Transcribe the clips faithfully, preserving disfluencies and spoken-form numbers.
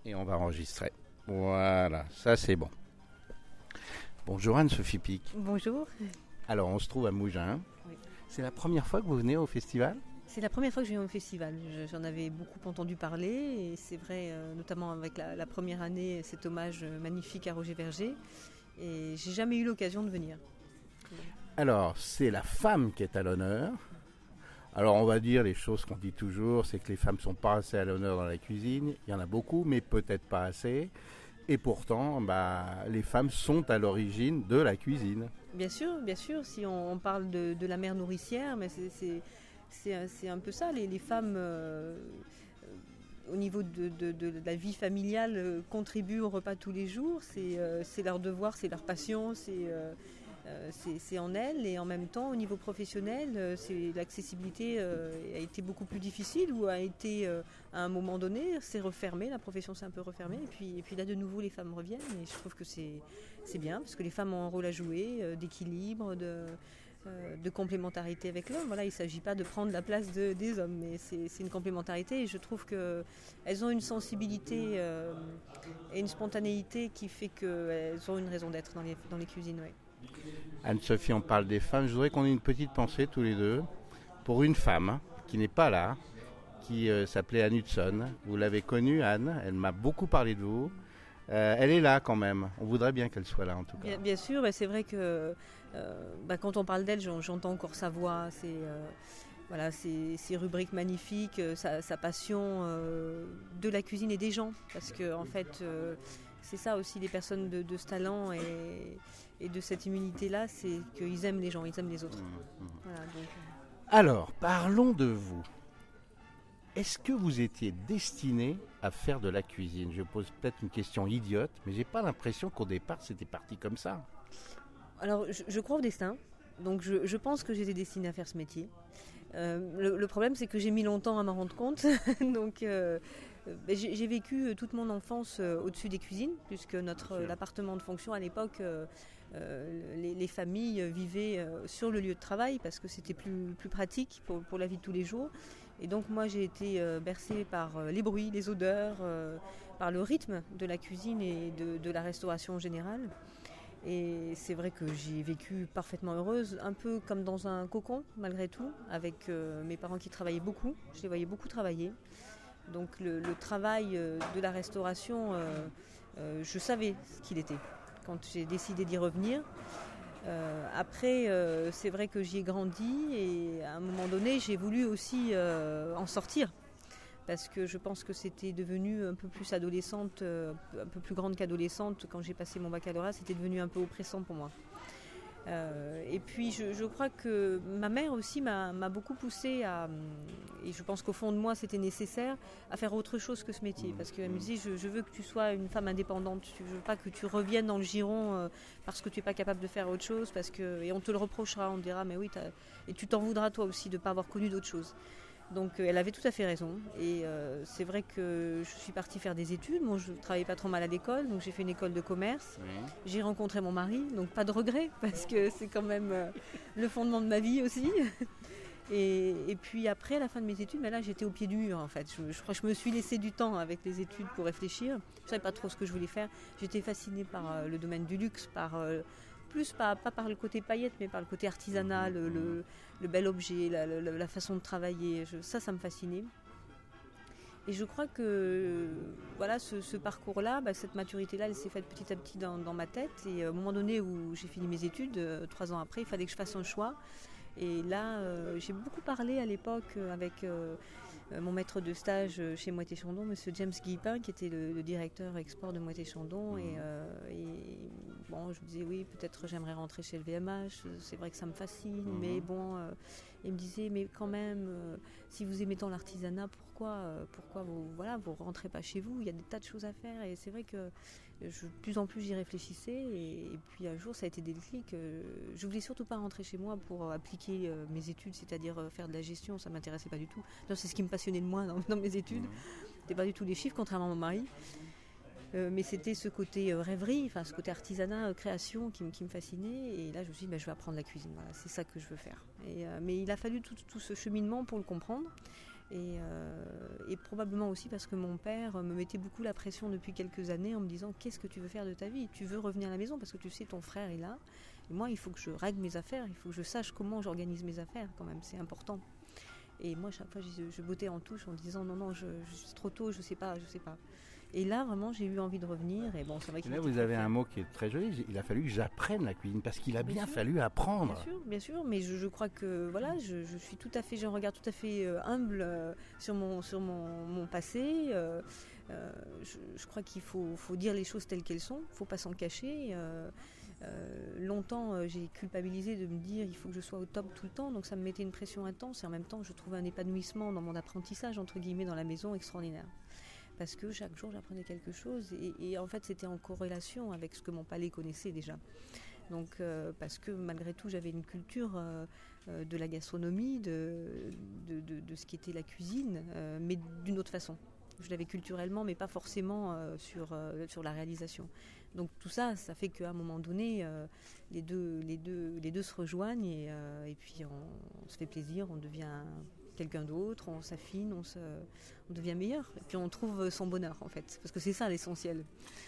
Et on va enregistrer. Voilà, ça c'est bon. Bonjour Anne-Sophie Pic. Bonjour. Alors on se trouve à Mougins. Oui. C'est la première fois que vous venez au festival ? C'est la première fois que je viens au festival. Je, j'en avais beaucoup entendu parler et c'est vrai, euh, notamment avec la, la première année, cet hommage magnifique à Roger Verger. Et j'ai jamais eu l'occasion de venir. Alors c'est la femme qui est à l'honneur. Alors on va dire les choses qu'on dit toujours, c'est que les femmes ne sont pas assez à l'honneur dans la cuisine. Il y en a beaucoup, mais peut-être pas assez. Et pourtant, bah, les femmes sont à l'origine de la cuisine. Bien sûr, bien sûr. Si on, on parle de, de la mère nourricière, mais c'est, c'est, c'est, c'est un peu ça. Les, les femmes, euh, au niveau de, de, de, de la vie familiale, euh, contribuent au repas tous les jours. C'est, euh, c'est leur devoir, c'est leur passion, c'est... Euh, Euh, c'est, c'est en elle, et en même temps au niveau professionnel euh, c'est, l'accessibilité euh, a été beaucoup plus difficile ou a été euh, à un moment donné c'est refermé, la profession s'est un peu refermée et puis, et puis là de nouveau les femmes reviennent et je trouve que c'est, c'est bien parce que les femmes ont un rôle à jouer euh, d'équilibre, de, euh, de complémentarité avec l'homme. Voilà, il ne s'agit pas de prendre la place de, des hommes mais c'est, c'est une complémentarité et je trouve qu'elles ont une sensibilité euh, et une spontanéité qui fait qu'elles ont une raison d'être dans les, dans les cuisines. Ouais. Anne-Sophie, on parle des femmes. Je voudrais qu'on ait une petite pensée tous les deux pour une femme qui n'est pas là, qui euh, s'appelait Anne Hudson. Vous l'avez connue, Anne. Elle m'a beaucoup parlé de vous. Euh, elle est là quand même. On voudrait bien qu'elle soit là en tout cas. Bien, bien sûr, mais c'est vrai que euh, bah, quand on parle d'elle, j'entends encore sa voix. C'est, euh, voilà, ses, ses rubriques magnifiques, sa, sa passion euh, de la cuisine et des gens. Parce que en fait, euh, c'est ça aussi les personnes de, de ce talent et, et de cette immunité-là, c'est qu'ils aiment les gens, ils aiment les autres. Mmh, mmh. Voilà, donc... Alors, parlons de vous. Est-ce que vous étiez destiné à faire de la cuisine ? Je pose peut-être une question idiote, mais j'ai pas l'impression qu'au départ c'était parti comme ça. Alors, je, je crois au destin, donc je, je pense que j'étais destinée à faire ce métier. Euh, le, le problème, c'est que j'ai mis longtemps à m'en rendre compte, donc euh, j'ai, j'ai vécu toute mon enfance euh, au-dessus des cuisines, puisque notre euh, l'appartement de fonction à l'époque, euh, euh, les, les familles vivaient euh, sur le lieu de travail parce que c'était plus, plus pratique pour, pour la vie de tous les jours. Et donc moi j'ai été euh, bercée par euh, les bruits, les odeurs, euh, par le rythme de la cuisine et de, de la restauration en général. Et c'est vrai que j'ai vécu parfaitement heureuse, un peu comme dans un cocon malgré tout, avec euh, mes parents qui travaillaient beaucoup, je les voyais beaucoup travailler. Donc le, le travail euh, de la restauration, euh, euh, je savais ce qu'il était quand j'ai décidé d'y revenir. Euh, après, euh, c'est vrai que j'y ai grandi et à un moment donné, j'ai voulu aussi euh, en sortir. Parce que je pense que c'était devenu un peu plus adolescente, euh, un peu plus grande qu'adolescente quand j'ai passé mon baccalauréat, c'était devenu un peu oppressant pour moi. Euh, et puis je, je crois que ma mère aussi m'a, m'a beaucoup poussée à, et je pense qu'au fond de moi c'était nécessaire, à faire autre chose que ce métier. Parce qu'elle me dit je, je veux que tu sois une femme indépendante, je veux pas que tu reviennes dans le giron euh, parce que tu n'es pas capable de faire autre chose, parce que, et on te le reprochera, on te dira mais oui, et tu t'en voudras toi aussi de ne pas avoir connu d'autre chose. Donc elle avait tout à fait raison et euh, c'est vrai que je suis partie faire des études. Moi je ne travaillais pas trop mal à l'école, donc j'ai fait une école de commerce. Oui. J'ai rencontré mon mari, donc pas de regret parce que c'est quand même euh, le fondement de ma vie aussi. Et, et puis après, à la fin de mes études, ben là j'étais au pied du mur en fait. Je, je crois que je me suis laissé du temps avec les études pour réfléchir. Je ne savais pas trop ce que je voulais faire. J'étais fascinée par euh, le domaine du luxe, par... Euh, plus pas, pas par le côté paillettes, mais par le côté artisanal, le, le, le bel objet, la, la, la façon de travailler. Je, ça, ça me fascinait. Et je crois que voilà, ce, ce parcours-là, bah, cette maturité-là, elle s'est faite petit à petit dans, dans ma tête. Et au moment donné où j'ai fini mes études, euh, trois ans après, il fallait que je fasse un choix. Et là, euh, j'ai beaucoup parlé à l'époque avec euh, mon maître de stage chez Moët-et-Chandon, monsieur James Guipin, qui était le, le directeur export de Moët-et-Chandon. Et, euh, et bon, je me disais, oui, peut-être j'aimerais rentrer chez le V M H. C'est vrai que ça me fascine, mmh. mais bon, euh, il me disait, mais quand même, euh, si vous aimez tant l'artisanat, pourquoi, euh, pourquoi vous voilà, vous rentrez pas chez vous ? Il y a des tas de choses à faire. Et c'est vrai que je, de plus en plus j'y réfléchissais. Et, et puis un jour, ça a été des déclics. Euh, je voulais surtout pas rentrer chez moi pour appliquer euh, mes études, c'est-à-dire euh, faire de la gestion. Ça m'intéressait pas du tout. Non, c'est ce qui me passionnait de moi dans, dans mes études. Mmh. C'était pas du tout les chiffres, contrairement à mon mari. Euh, mais c'était ce côté euh, rêverie, enfin ce côté artisanat, euh, création qui, qui me fascinait. Et là, je me suis dit, bah, je vais apprendre la cuisine. Voilà, c'est ça que je veux faire. Et, euh, mais il a fallu tout, tout ce cheminement pour le comprendre. Et, euh, et probablement aussi parce que mon père me mettait beaucoup la pression depuis quelques années en me disant qu'est-ce que tu veux faire de ta vie ? Tu veux revenir à la maison parce que tu sais ton frère est là. Et moi, il faut que je règle mes affaires, il faut que je sache comment j'organise mes affaires quand même, c'est important. Et moi, chaque fois, je, je bottais en touche en disant non, non, je, je, c'est trop tôt, je sais pas, je sais pas. Et là, vraiment, j'ai eu envie de revenir. Et bon, c'est vrai qu'il là, vous avez un mot qui est très joli. Il a fallu que j'apprenne la cuisine parce qu'il a bien, bien fallu apprendre. Bien sûr, bien sûr. Mais je, je crois que voilà, je, je suis tout à fait, j'ai un regard tout à fait euh, humble euh, sur mon sur mon, mon passé. Euh, euh, je, je crois qu'il faut, faut dire les choses telles qu'elles sont. Il ne faut pas s'en cacher. Euh, euh, longtemps, euh, j'ai culpabilisé de me dire il faut que je sois au top tout le temps. Donc ça me mettait une pression intense. Et en même temps, je trouvais un épanouissement dans mon apprentissage entre guillemets dans la maison extraordinaire. Parce que chaque jour j'apprenais quelque chose et, et en fait c'était en corrélation avec ce que mon palais connaissait déjà. Donc euh, parce que malgré tout j'avais une culture euh, euh, de la gastronomie, de, de, de, de ce qui était la cuisine, euh, mais d'une autre façon. Je l'avais culturellement mais pas forcément euh, sur, euh, sur la réalisation. Donc tout ça, ça fait qu'à un moment donné, euh, les, deux, les, deux, les deux se rejoignent et, euh, et puis on, on se fait plaisir, on devient quelqu'un d'autre, on s'affine, on, se, on devient meilleur. Et puis on trouve son bonheur en fait, parce que c'est ça l'essentiel.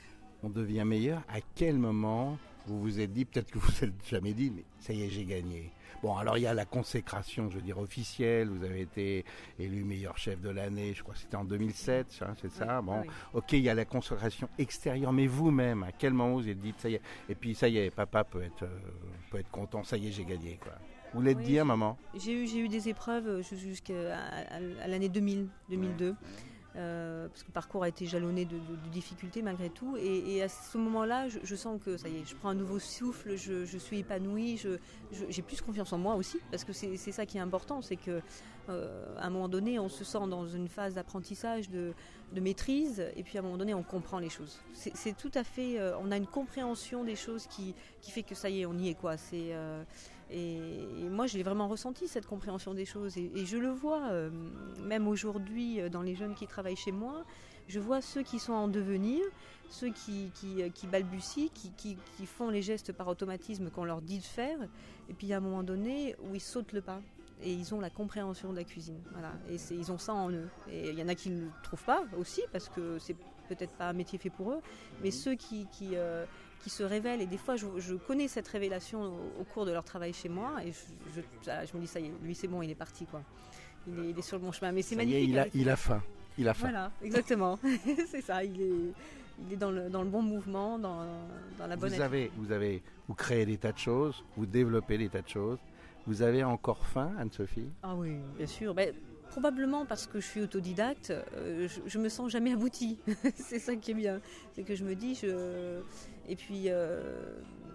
On devient meilleur. À quel moment vous vous êtes dit, peut-être que vous vous êtes jamais dit, mais ça y est, j'ai gagné. Bon, alors il y a la consécration, je veux dire, officielle. Vous avez été élu meilleur chef de l'année, je crois que c'était en deux mille sept, hein, c'est ça. Oui, bon, oui. Ok, il y a la consécration extérieure, mais vous-même, à quel moment vous vous êtes dit, ça y est, et puis ça y est, papa peut être, euh, peut être content, ça y est, j'ai gagné, quoi. Vous l'êtes Oui, dit à maman ? J'ai eu, j'ai eu des épreuves jusqu'à à, à l'année deux mille, deux mille deux, euh, parce que le parcours a été jalonné de, de, de difficultés malgré tout. Et, et à ce moment-là, je, je sens que ça y est, je prends un nouveau souffle, je, je suis épanouie, je, je, j'ai plus confiance en moi aussi, parce que c'est, c'est ça qui est important, c'est que euh, à un moment donné, on se sent dans une phase d'apprentissage, de, de maîtrise, et puis à un moment donné, on comprend les choses. C'est, c'est tout à fait, euh, on a une compréhension des choses qui, qui fait que ça y est, on y est quoi. C'est euh, Et, et moi, je l'ai vraiment ressenti, cette compréhension des choses. Et, et je le vois, euh, même aujourd'hui, euh, dans les jeunes qui travaillent chez moi, je vois ceux qui sont en devenir, ceux qui, qui, qui balbutient, qui, qui, qui font les gestes par automatisme qu'on leur dit de faire. Et puis, il y a un moment donné où ils sautent le pas. Et ils ont la compréhension de la cuisine. Voilà. Et c'est, ils ont ça en eux. Et il y en a qui ne le trouvent pas aussi, parce que c'est peut-être pas un métier fait pour eux. Mais ceux qui... qui euh, qui se révèlent, et des fois je, je connais cette révélation au, au cours de leur travail chez moi, et je, je, je me dis ça y est, lui c'est bon, il est parti quoi. Il est, il est sur le bon chemin, mais c'est ça magnifique. Y est, il, a, il a faim, il a faim. Voilà, exactement, c'est ça, il est, il est dans, le, dans le bon mouvement, dans, dans la bonne vous avez, vous avez, vous créez des tas de choses, vous développez des tas de choses, vous avez encore faim, Anne-Sophie ? Ah oui, bien sûr, ben, probablement parce que je suis autodidacte, euh, je, je me sens jamais aboutie. C'est ça qui est bien. C'est que je me dis, je... et puis euh,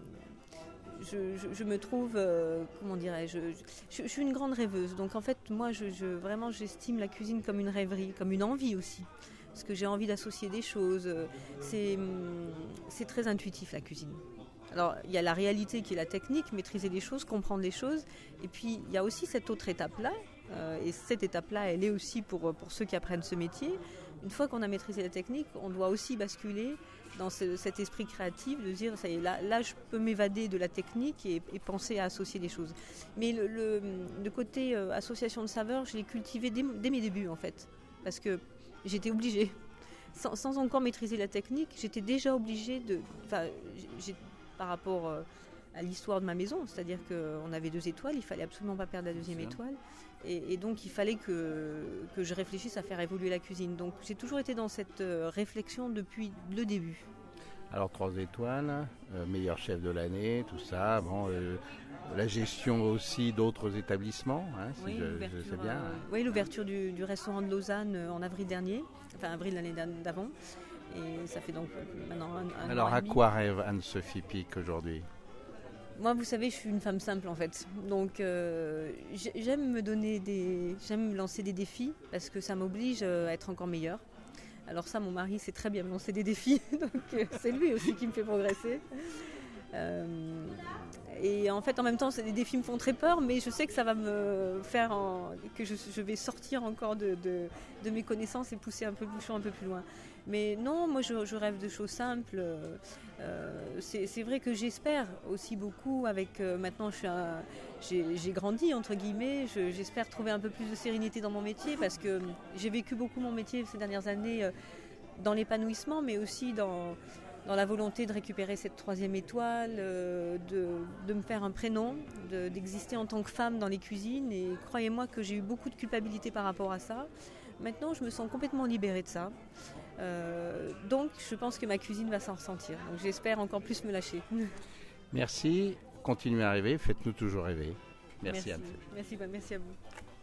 je, je, je me trouve, euh, comment dirais-je, je, je, je suis une grande rêveuse. Donc en fait, moi, je, je, vraiment, j'estime la cuisine comme une rêverie, comme une envie aussi. Parce que j'ai envie d'associer des choses. C'est, c'est très intuitif la cuisine. Alors, il y a la réalité qui est la technique, maîtriser les choses, comprendre les choses. Et puis, il y a aussi cette autre étape-là. Euh, et cette étape-là, elle est aussi pour, pour ceux qui apprennent ce métier. Une fois qu'on a maîtrisé la technique, on doit aussi basculer dans ce, cet esprit créatif de dire, ça y est, là, là je peux m'évader de la technique et, et penser à associer les choses. Mais le, le, le côté euh, association de saveurs, je l'ai cultivé dès, dès mes débuts, en fait. Parce que j'étais obligée. Sans, sans encore maîtriser la technique, j'étais déjà obligée de... Enfin, j'ai, par rapport euh, à l'histoire de ma maison, c'est-à-dire qu'on avait deux étoiles, il fallait absolument pas perdre la deuxième étoile, et, et donc il fallait que, que je réfléchisse à faire évoluer la cuisine. Donc j'ai toujours été dans cette euh, réflexion depuis le début. Alors trois étoiles, euh, meilleur chef de l'année, tout ça, bon, euh, la gestion aussi d'autres établissements, hein, si oui, je, je sais bien. Euh, oui, l'ouverture du, du restaurant de Lausanne euh, en avril dernier, enfin avril l'année d'avant. Et ça fait donc maintenant un, un Alors, an et à demi. quoi rêve Anne-Sophie Pic aujourd'hui ? Moi, vous savez, je suis une femme simple en fait. Donc, euh, j'aime me donner des, j'aime me lancer des défis parce que ça m'oblige à être encore meilleure. Alors ça, mon mari sait très bien me lancer des défis, donc euh, c'est lui aussi qui me fait progresser. Euh, et en fait, en même temps, ces défis me font très peur, mais je sais que ça va me faire en, que je, je vais sortir encore de, de, de mes connaissances et pousser un peu le bouchon un peu plus loin. Mais non, moi je, je rêve de choses simples. Euh, c'est, c'est vrai que j'espère aussi beaucoup avec... Euh, maintenant je suis un, j'ai, j'ai grandi entre guillemets, je, j'espère trouver un peu plus de sérénité dans mon métier parce que j'ai vécu beaucoup mon métier ces dernières années euh, dans l'épanouissement mais aussi dans, dans la volonté de récupérer cette troisième étoile, euh, de, de me faire un prénom, de, d'exister en tant que femme dans les cuisines et croyez-moi que j'ai eu beaucoup de culpabilité par rapport à ça. Maintenant je me sens complètement libérée de ça. Euh, donc je pense que ma cuisine va s'en ressentir. Donc j'espère encore plus me lâcher. Merci, continuez à rêver, faites-nous toujours rêver. Merci, Merci Anne. Merci, merci à vous.